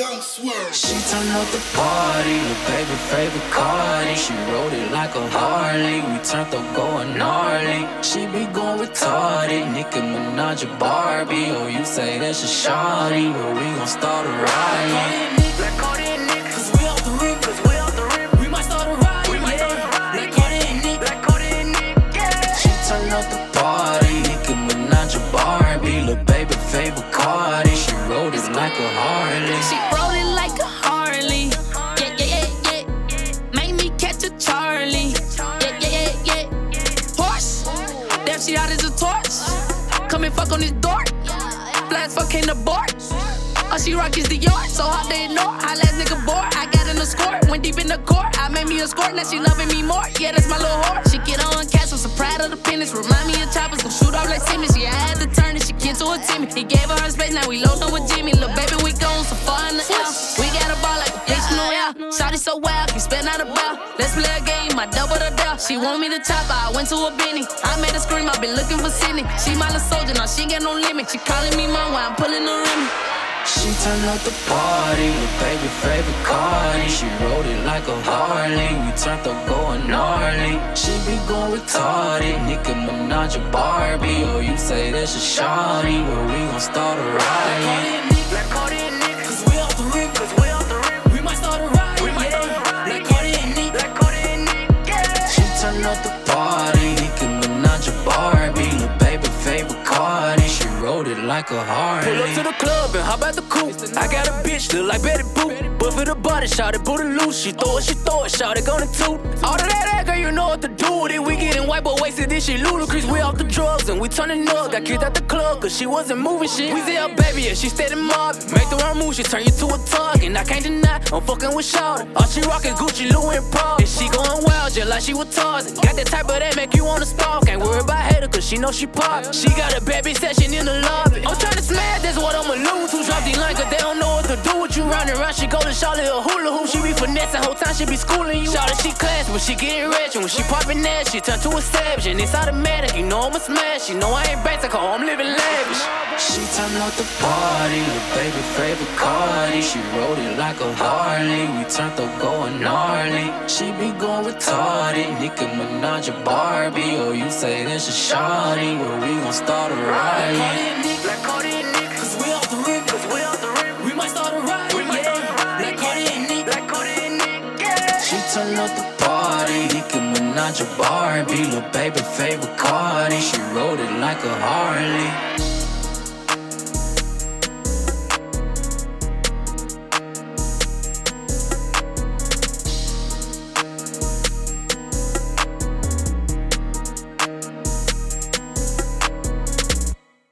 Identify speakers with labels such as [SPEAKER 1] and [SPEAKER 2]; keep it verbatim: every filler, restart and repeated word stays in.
[SPEAKER 1] Young Swerve.
[SPEAKER 2] She turned up the party, the baby favorite Cardi. She rode it like a Harley. We turned up going gnarly. She be going retarded. Nicki Minaj or Barbie. Oh, you say that's a shawty, but we gon' start a riot.
[SPEAKER 3] Like Cardi and Nick, cause we off the rip, cause we off the rip. We might start a riot, we might start a riot. Like Cardi and Nick, like Cardi and Nick, yeah.
[SPEAKER 2] She turned up the party, Nicki Minaj or Barbie. Lil' baby favorite Cardi. She rode it like a Harley.
[SPEAKER 3] She rode it like a Harley. Yeah, yeah, yeah, yeah. Made me catch a Charlie. Yeah, yeah, yeah, yeah. Horse, damn, she hot as a torch. Come and fuck on this door. Flash fuck ain't abort. All she rock is the yard, so hard to ignore. I last nigga bored, I got in the score. Went deep in the court, I made me a score. Now she loving me more, yeah, that's my little whore. She get on castle, so proud of the penis. Remind me of choppers, gon' shoot off like Simmons. Yeah, I had to turn it, she get to a Timmy. He gave her her space, now we load up with Jimmy. Lil' baby, we gone so far in the air. We got a ball like a bitch, no air. Shawty so wild, can spend out a bell. Let's play a game, I double the deal. She want me to chop her, I went to a Benny. I made her scream, I been looking for Sydney. She my little soldier, now she ain't got no limit. She calling me mom while I'm pulling the rim.
[SPEAKER 2] She turned up the party, the baby favorite Cardi. She rode it like a Harley. We turned up going gnarly. She be going retarded. Nicki Minaj or Barbie. Oh, you say that's a shawty, but we gon' start a riot.
[SPEAKER 3] Like Cardi and Nick, cause we off the rip, cause we off the rip. We might start a riot, we might start a riot. Like Cardi and Nick, like Cardi and Nick, yeah.
[SPEAKER 2] She turned up the party, Nicki Minaj or Barbie. Lil' baby favorite Cardi. She rode it like a Harley.
[SPEAKER 4] Pull up to the club and hop out the coupe. I got a bitch, look like Betty Boop. But for the body, shout it, put it loose. She throw it, she throw it, shout it, gonna toot. All of that act, girl, you know what to do with it. We getting white, but wasted, this shit ludicrous. We off the drugs and we turning up. Got kicked out the club, cause she wasn't moving shit. We say her baby, yeah, she steady mobbing. Make the wrong move, she turn you to a target. And I can't deny, I'm fucking with Shawty. All she rockin' Gucci, Louis, and Prada. And she going wild, just like she was Tarzan. Got that type of that make you wanna stalk. Ain't worried about hater, cause she know she pop. She got a baby session in the lobby. I'm tryna smash, that's what I'ma lose. Who drop these lines, cause they don't know what to do with you. Round and round, she go to Charlotte a hula hoop. She be finessing, whole time she be schooling you. Shawty, she class, but she getting rich. And when she poppin' that, she turn to a savage. And it's automatic, you know I'ma smash. You know I ain't basic, oh, I'm living lavish.
[SPEAKER 2] She turned up the party, the baby favorite Cardi. She rode it like a Harley. We turned up going gnarly. She be going retarded. Nicki Minaj or Barbie. Oh, you say that's a shawty, but we gon' start a riot.
[SPEAKER 3] Like Cardi and Nick, cause we off the rip, cause we off the rip. We might start a riot, we might start a riot. Like Cardi and Nick, like Cardi and Nick, yeah.
[SPEAKER 2] She turned up the party, Nicki Minaj or Barbie. Lil' baby favorite Cardi. She rode it like a Harley.